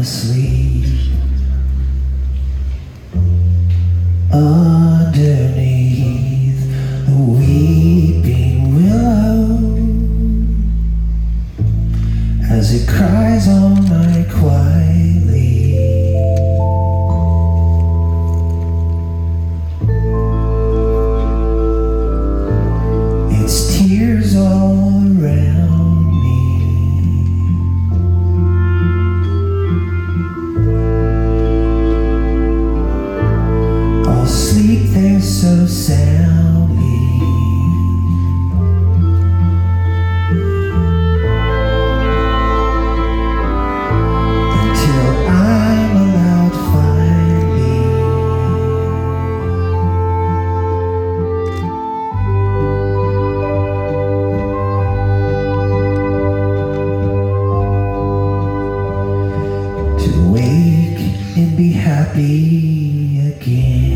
asleep underneath a weeping willow as it cries all night quietly. Its tears all around me. I'll sleep there so soundly until I'm allowed finally to wake and be happy again.